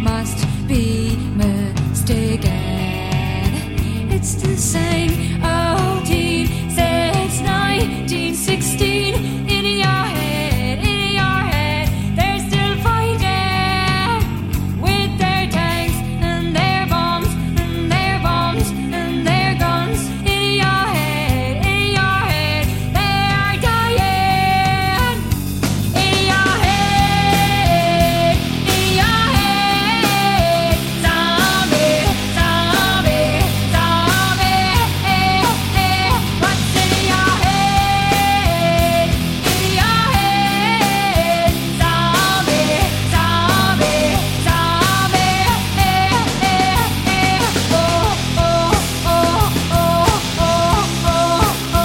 must be mistaken. It's the same old team since 1916. In your head, they're still fighting with their tanks and their bombs and their bombs and their guns. In your head, they are dying. In your head, zombie, zombie, zombie. What's in your head? In your head, zombie, zombie, zombie. Oh, oh, oh, oh, oh, oh,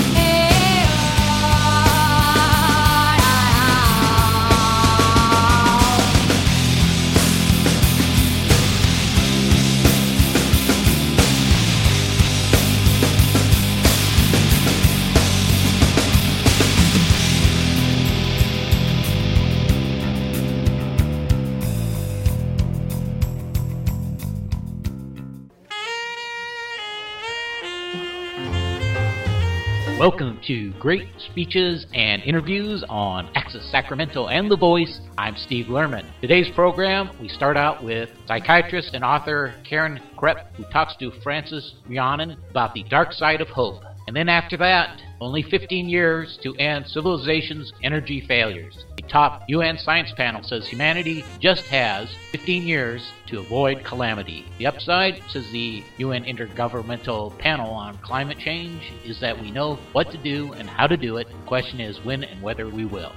Welcome to Great Speeches and Interviews on Access Sacramento and The Voice. I'm Steve Lerman. Today's program, we start out with psychiatrist and author Karen Krepp, who talks to Francis Rhiannon about the dark side of hope. And then after that, only 15 years to end civilization's energy failures. The top UN science panel says humanity just has 15 years to avoid calamity. The upside, says the UN Intergovernmental Panel on Climate Change, is that we know what to do and how to do it. The question is when and whether we will.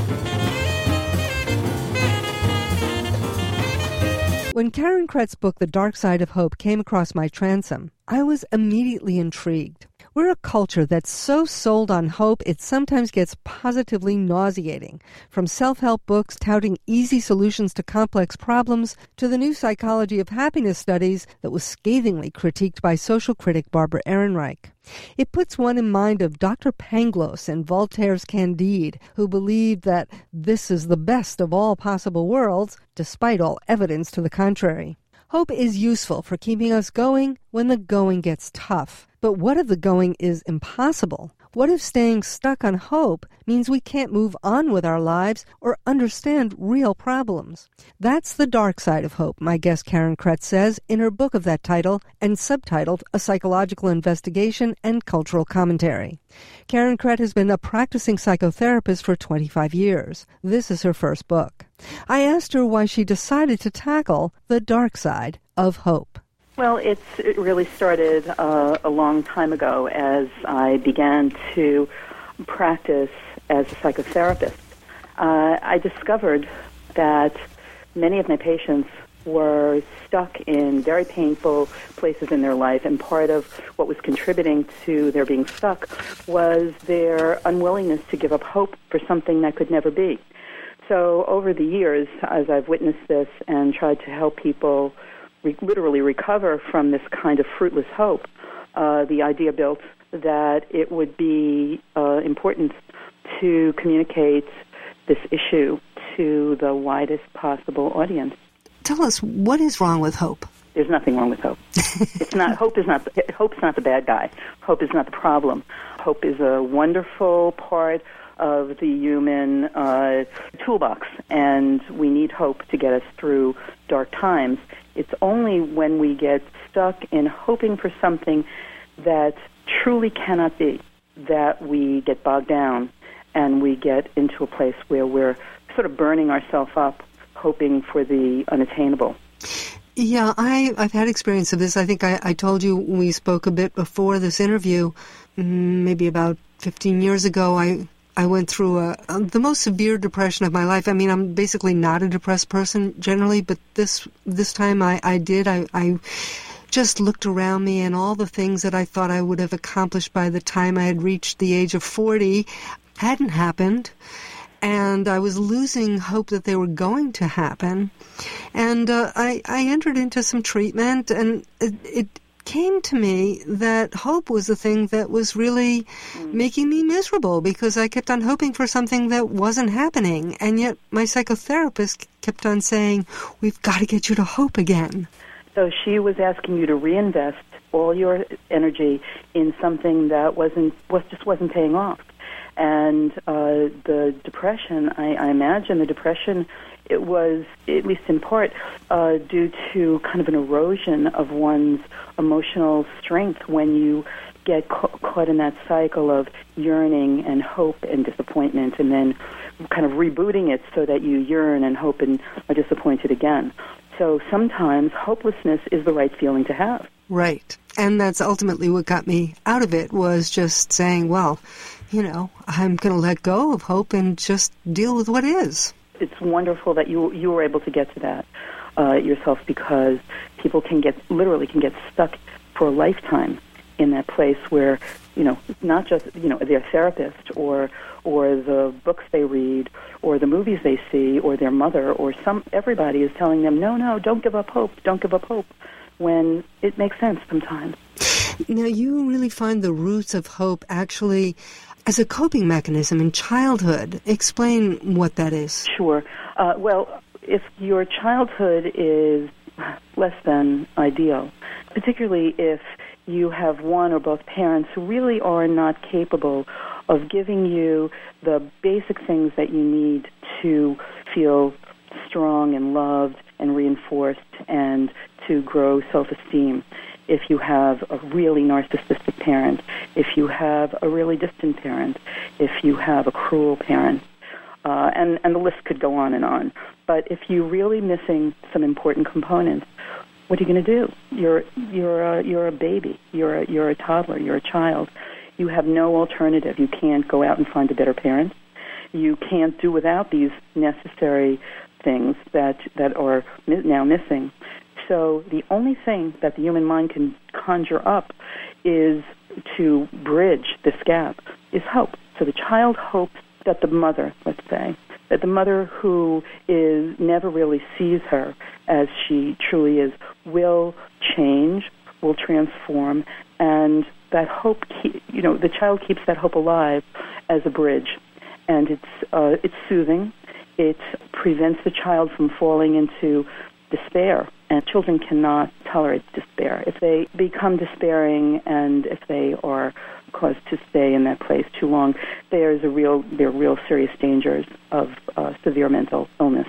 When Karen Krepp's book, The Dark Side of Hope, came across my transom, I was immediately intrigued. We're a culture that's so sold on hope it sometimes gets positively nauseating. From self-help books touting easy solutions to complex problems to the new psychology of happiness studies that was scathingly critiqued by social critic Barbara Ehrenreich. It puts one in mind of Dr. Pangloss and Voltaire's Candide, who believed that this is the best of all possible worlds, despite all evidence to the contrary. Hope is useful for keeping us going when the going gets tough. But what if the going is impossible? What if staying stuck on hope means we can't move on with our lives or understand real problems? That's the dark side of hope, my guest Karen Krepp says in her book of that title and subtitled A Psychological Investigation and Cultural Commentary. Karen Krepp has been a practicing psychotherapist for 25 years. This is her first book. I asked her why she decided to tackle the dark side of hope. Well, it really started a long time ago as I began to practice as a psychotherapist. I discovered that many of my patients were stuck in very painful places in their life, and part of what was contributing to their being stuck was their unwillingness to give up hope for something that could never be. So over the years, as I've witnessed this and tried to help people literally recover from this kind of fruitless hope, the idea built that it would be important to communicate this issue to the widest possible audience. Tell us, what is wrong with hope? There's nothing wrong with hope. It's not. Hope's not the bad guy. Hope is not the problem. Hope is a wonderful part of the human toolbox, and we need hope to get us through dark times. It's only when we get stuck in hoping for something that truly cannot be that we get bogged down and we get into a place where we're sort of burning ourselves up, hoping for the unattainable. Yeah, I've had experience of this. I think I told you when we spoke a bit before this interview, maybe about 15 years ago, I went through the most severe depression of my life. I mean, I'm basically not a depressed person generally, but this time I did. I just looked around me, and all the things that I thought I would have accomplished by the time I had reached the age of 40 hadn't happened. And I was losing hope that they were going to happen. And I entered into some treatment, and it came to me that hope was the thing that was really making me miserable, because I kept on hoping for something that wasn't happening. And yet my psychotherapist kept on saying, we've got to get you to hope again. So she was asking you to reinvest all your energy in something that just wasn't paying off. And the depression, I imagine the depression, it was, at least in part, due to kind of an erosion of one's emotional strength when you get caught in that cycle of yearning and hope and disappointment, and then kind of rebooting it so that you yearn and hope and are disappointed again. So sometimes hopelessness is the right feeling to have. Right. And that's ultimately what got me out of it, was just saying, well, you know, I'm going to let go of hope and just deal with what is. It's wonderful that you were able to get to that yourself, because people literally can get stuck for a lifetime in that place where, you know, not just, you know, their therapist or the books they read or the movies they see or their mother or everybody is telling them, no, don't give up hope, when it makes sense sometimes. Now, you really find the roots of hope actually as a coping mechanism in childhood. Explain what that is. Sure. Well, if your childhood is less than ideal, particularly if you have one or both parents who really are not capable of giving you the basic things that you need to feel strong and loved and reinforced and to grow self-esteem. If you have a really narcissistic parent, if you have a really distant parent, if you have a cruel parent, and the list could go on and on. But if you're really missing some important components, what are you going to do? You're a baby. You're a toddler. You're a child. You have no alternative. You can't go out and find a better parent. You can't do without these necessary things that are now missing. So the only thing that the human mind can conjure up is to bridge this gap is hope. So the child hopes that the mother, let's say, that the mother who never really sees her as she truly is will change, will transform, and that hope, the child keeps that hope alive as a bridge. And it's soothing. It prevents the child from falling into despair. And children cannot tolerate despair. If they become despairing and if they are caused to stay in that place too long, there are real serious dangers of severe mental illness.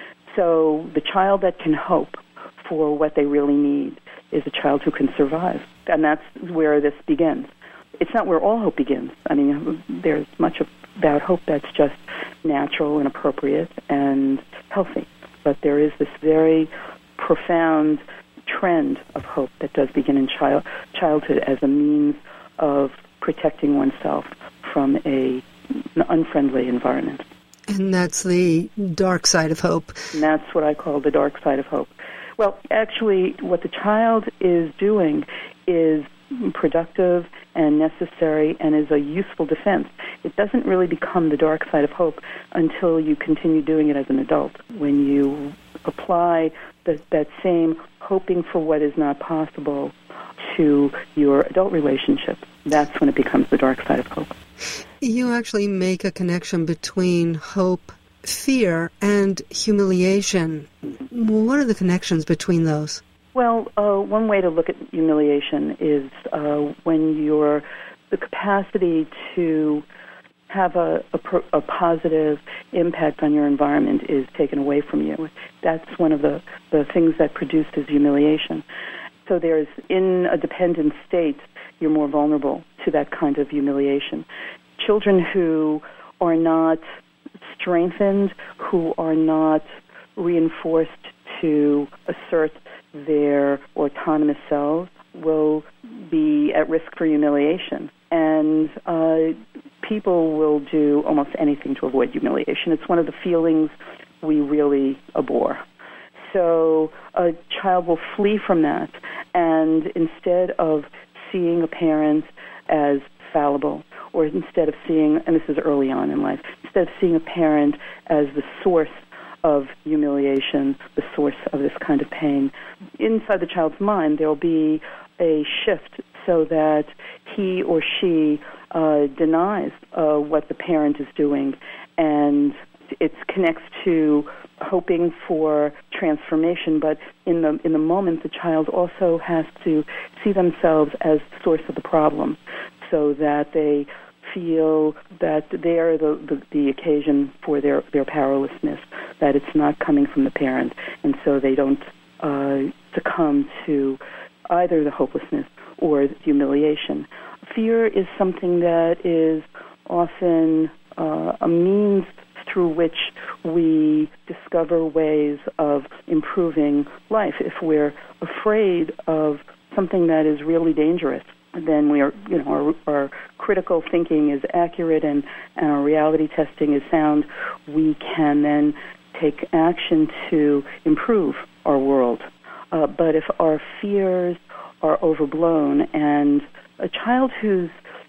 So the child that can hope for what they really need is a child who can survive. And that's where this begins. It's not where all hope begins. I mean, there's much about hope that's just natural and appropriate and healthy. But there is this very profound trend of hope that does begin in childhood as a means of protecting oneself from an unfriendly environment. And that's the dark side of hope. And that's what I call the dark side of hope. Well, actually, what the child is doing is productive and necessary and is a useful defense. It doesn't really become the dark side of hope until you continue doing it as an adult. When you apply that same hoping for what is not possible to your adult relationship, that's when it becomes the dark side of hope. You actually make a connection between hope, fear, and humiliation. What are the connections between those? Well, one way to look at humiliation is when the capacity to have a positive impact on your environment is taken away from you. That's one of the things that produces humiliation. So in a dependent state, you're more vulnerable to that kind of humiliation. Children who are not strengthened, who are not reinforced to assert their autonomous selves, will be at risk for humiliation. And people will do almost anything to avoid humiliation. It's one of the feelings we really abhor. So a child will flee from that, and instead of seeing a parent as fallible, or instead of seeing, and this is early on in life, instead of seeing a parent as the source of humiliation, the source of this kind of pain, inside the child's mind there will be a shift so that he or she denies what the parent is doing, and it connects to hoping for transformation. But in the moment, the child also has to see themselves as the source of the problem, so that they feel that they are the occasion for their powerlessness, that it's not coming from the parent, and so they don't succumb to either the hopelessness or the humiliation. Fear is something that is often a means through which we discover ways of improving life. If we're afraid of something that is really dangerous, then we are, our critical thinking is accurate and our reality testing is sound. We can then take action to improve our world. But if our fears are overblown, and a child who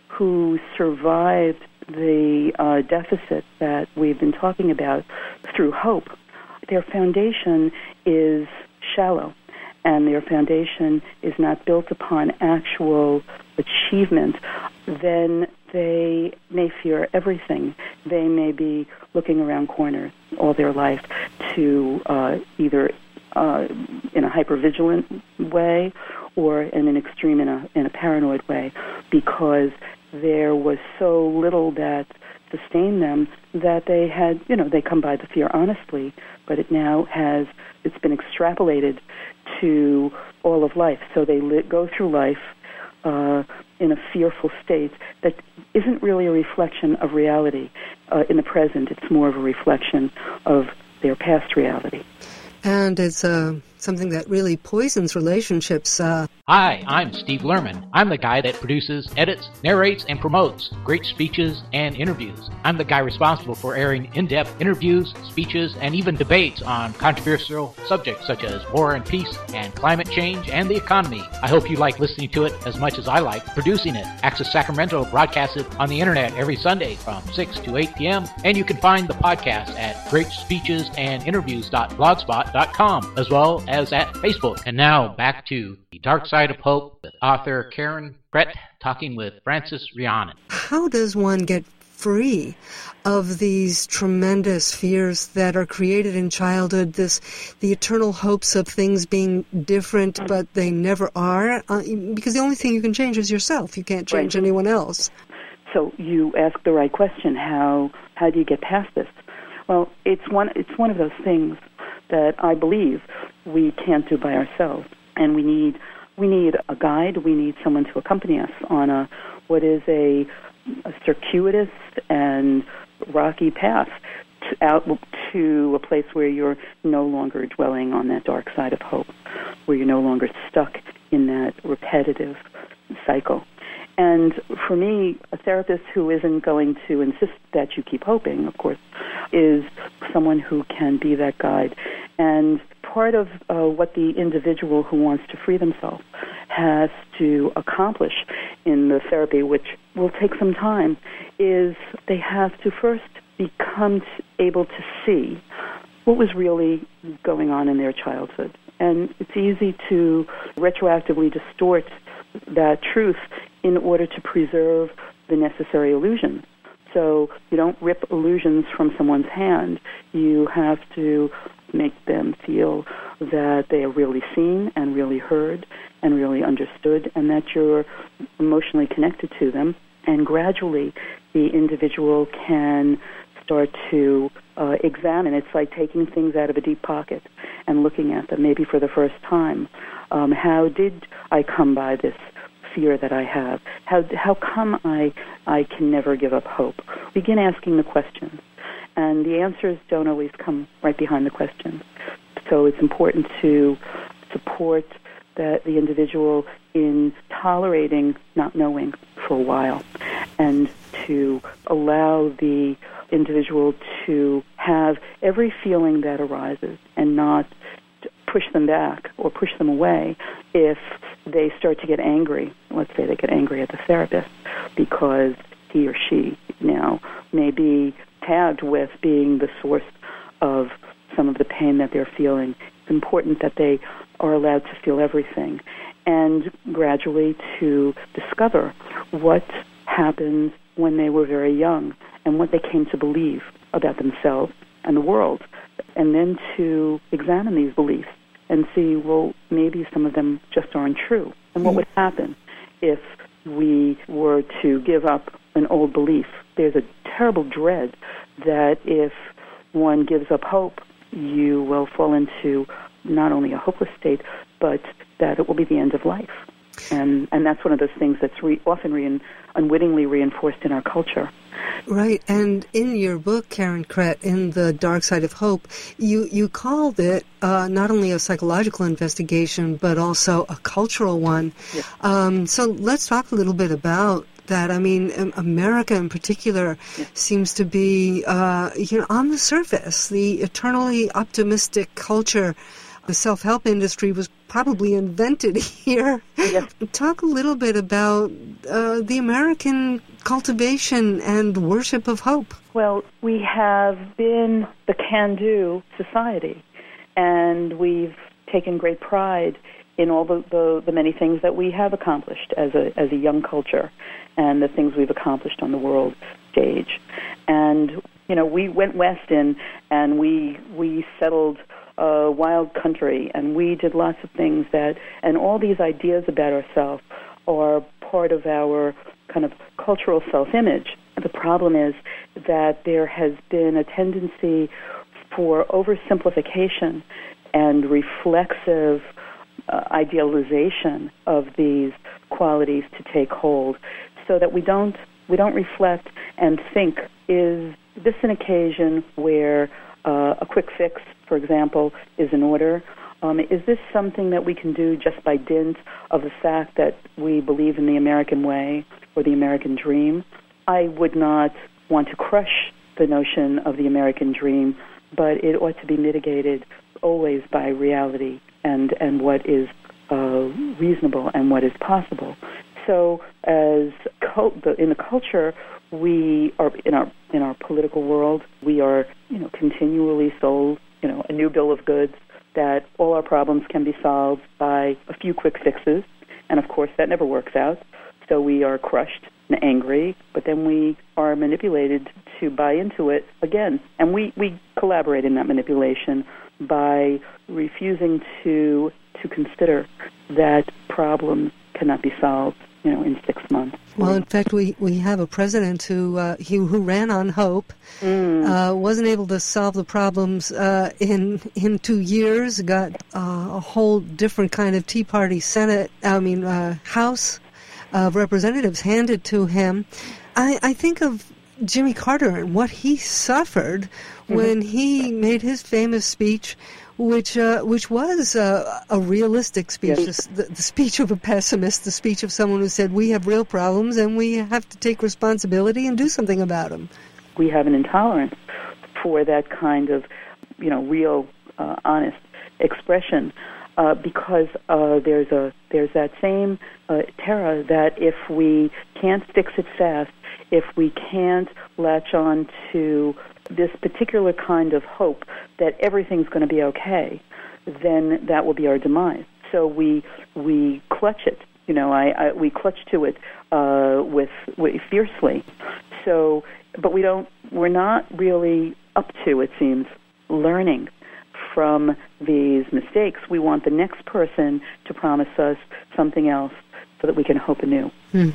survived the deficit that we've been talking about through hope, their foundation is shallow, and their foundation is not built upon actual achievement, then they may fear everything. They may be looking around corners all their life to either in a hypervigilant way or in an extreme in a paranoid way, because there was so little that sustained them that they had, they come by the fear honestly, but it's been extrapolated to all of life. So they go through life in a fearful state that isn't really a reflection of reality in the present. It's more of a reflection of their past reality. And it's something that really poisons relationships. Hi, I'm Steve Lerman. I'm the guy that produces, edits, narrates, and promotes great speeches and interviews. I'm the guy responsible for airing in-depth interviews, speeches, and even debates on controversial subjects such as war and peace and climate change and the economy. I hope you like listening to it as much as I like producing it. Access Sacramento broadcasts it on the internet every Sunday from 6 to 8 p.m., and you can find the podcast at greatspeechesandinterviews.blogspot.com, as well as at Facebook. And now back to The Dark Side of Hope with author Karen Krett talking with Francis Rhiannon. How does one get free of these tremendous fears that are created in childhood, the eternal hopes of things being different, but they never are? Because the only thing you can change is yourself. You can't change anyone else. So you ask the right question. How do you get past this? Well, it's one of those things that I believe we can't do by ourselves, and we need a guide. We need someone to accompany us on what is a circuitous and rocky path out to a place where you're no longer dwelling on that dark side of hope, where you're no longer stuck in that repetitive cycle. And for me, a therapist who isn't going to insist that you keep hoping, of course, is someone who can be that guide. And part of what the individual who wants to free themselves has to accomplish in the therapy, which will take some time, is they have to first become able to see what was really going on in their childhood. And it's easy to retroactively distort that truth in order to preserve the necessary illusions. So you don't rip illusions from someone's hand. You have to make them feel that they are really seen and really heard and really understood, and that you're emotionally connected to them. And gradually the individual can start to examine. It's like taking things out of a deep pocket and looking at them, maybe for the first time. How did I come by this fear that I have? How come I can never give up hope? Begin asking the questions. And the answers don't always come right behind the questions. So it's important to support the individual in tolerating not knowing for a while, and to allow the individual to have every feeling that arises and not push them back or push them away if they start to get angry. Let's say they get angry at the therapist because he or she now may be tagged with being the source of some of the pain that they're feeling It's important that they are allowed to feel everything, and gradually to discover what happened when they were very young and what they came to believe about themselves and the world, and then to examine these beliefs and see, well, maybe some of them just aren't true. And what would happen if we were to give up an old belief? There's a terrible dread that if one gives up hope, you will fall into not only a hopeless state, but that it will be the end of life. And that's one of those things that's often unwittingly reinforced in our culture. Right, and in your book, Karen Krett, in The Dark Side of Hope, you called it not only a psychological investigation, but also a cultural one. Yes. So let's talk a little bit about that. I mean, America in particular seems to be, on the surface, the eternally optimistic culture. The self-help industry was probably invented here. Yes. Talk a little bit about the American cultivation and worship of hope. Well, we have been the can-do society, and we've taken great pride in all the many things that we have accomplished as a young culture, and the things we've accomplished on the world stage. And we went west and we settled wild country, and we did lots of things and all these ideas about ourselves are part of our kind of cultural self-image. The problem is that there has been a tendency for oversimplification and reflexive idealization of these qualities to take hold, so that we don't reflect and think, is this an occasion where a quick fix, for example, is in order? Is this something that we can do just by dint of the fact that we believe in the American way or the American dream? I would not want to crush the notion of the American dream, but it ought to be mitigated always by reality and what is reasonable and what is possible. So as in the culture, we are in our political world, we are continually sold a new bill of goods, that all our problems can be solved by a few quick fixes, and of course that never works out. So we are crushed and angry, but then we are manipulated to buy into it again, and we collaborate in that manipulation by refusing to consider that problems cannot be solved in 6 months. Well, in fact, we have a president who ran on hope, wasn't able to solve the problems in 2 years, got a whole different kind of Tea Party House of Representatives handed to him. I think of Jimmy Carter and what he suffered when he made his famous speech, which was a realistic speech, yes. the speech of a pessimist, the speech of someone who said, we have real problems and we have to take responsibility and do something about them. We have an intolerance for that kind of, real, honest expression, because there's that same terror that if we can't fix it fast, if we can't latch on to this particular kind of hope that everything's going to be okay, then that will be our demise. So we clutch it. We clutch to it with fiercely. So, but we're not really up to, it seems, learning from these mistakes. We want the next person to promise us something else so that we can hope anew.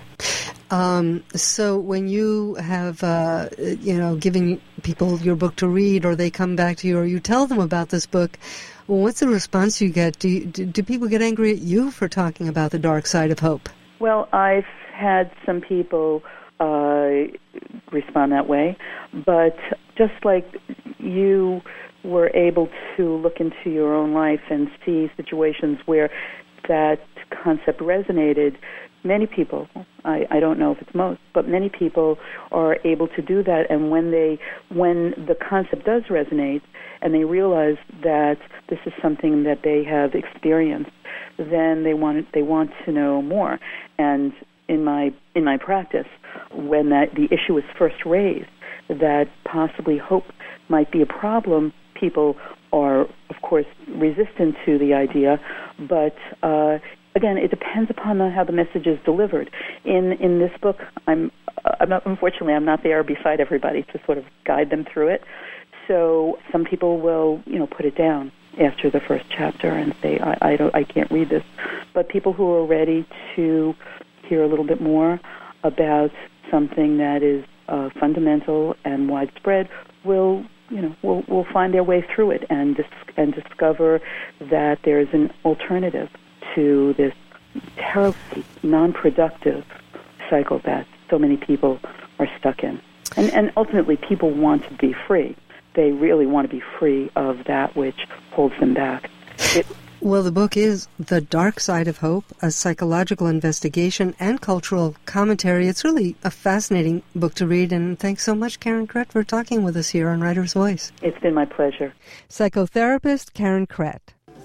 So when you have, giving people your book to read, or they come back to you, or you tell them about this book, well, what's the response you get? Do people get angry at you for talking about the dark side of hope? Well, I've had some people respond that way, but just like you were able to look into your own life and see situations where that concept resonated, many people, I don't know if it's most, but many people are able to do that. And when the concept does resonate and they realize that this is something that they have experienced, then they want to know more. And in my practice, when the issue is first raised, that possibly hope might be a problem, people are, of course, resistant to the idea, but again, it depends upon how the message is delivered. In this book, unfortunately, I'm not there beside everybody to sort of guide them through it. So some people will, put it down after the first chapter and say, I can't read this. But people who are ready to hear a little bit more about something that is fundamental and widespread will find their way through it and discover that there is an alternative to this terribly non-productive cycle that so many people are stuck in. And ultimately, people want to be free. They really want to be free of that which holds them back. Well, the book is The Dark Side of Hope, a psychological investigation and cultural commentary. It's really a fascinating book to read, and thanks so much, Karen Krett, for talking with us here on Writer's Voice. It's been my pleasure. Psychotherapist Karen Krett.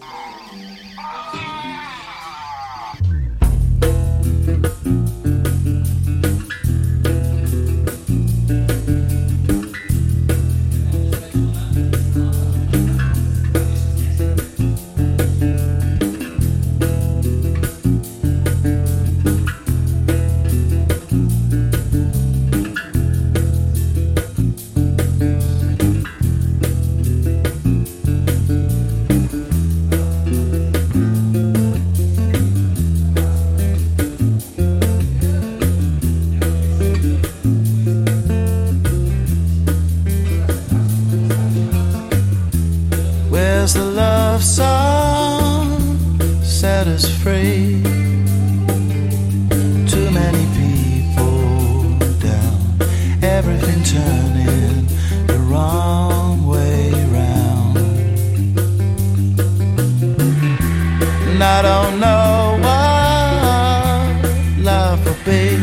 Where's the love song set us free? Too many people down, everything turning the wrong way round. And I don't know what love will be,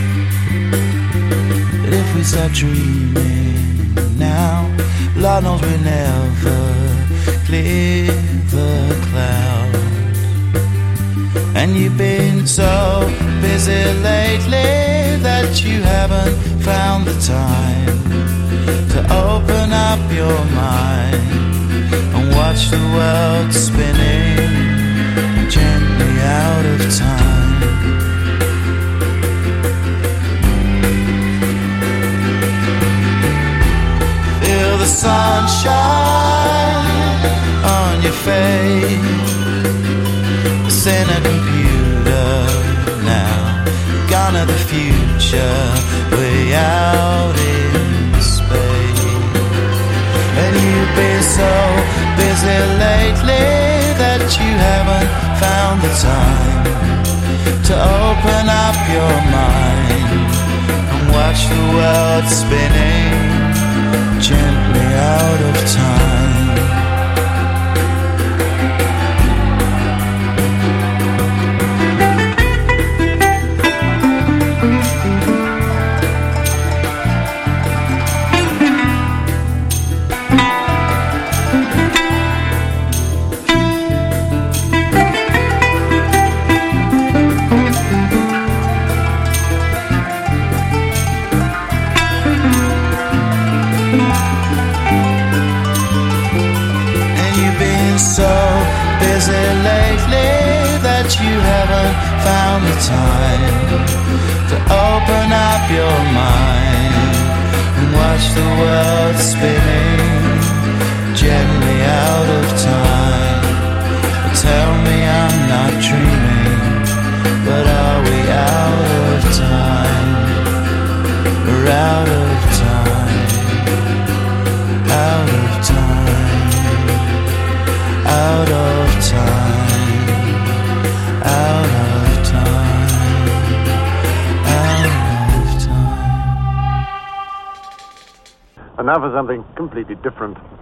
but if we start dreaming now, Lord knows we never clear the clouds. And you've been so busy lately that you haven't found the time to open up your mind and watch the world spinning gently out of time. Feel the sunshine on your face. It's in a computer now, gone to the future, way out in space. And you've been so busy lately that you haven't found the time to open up your mind and watch the world spinning gently out of time. You haven't found the time to open up your mind and watch the world spinning gently out of time. Tell me I'm not dreaming, but are we out of time? We're out of time, out of time, out of time. Out of time, out of time. And now for something completely different.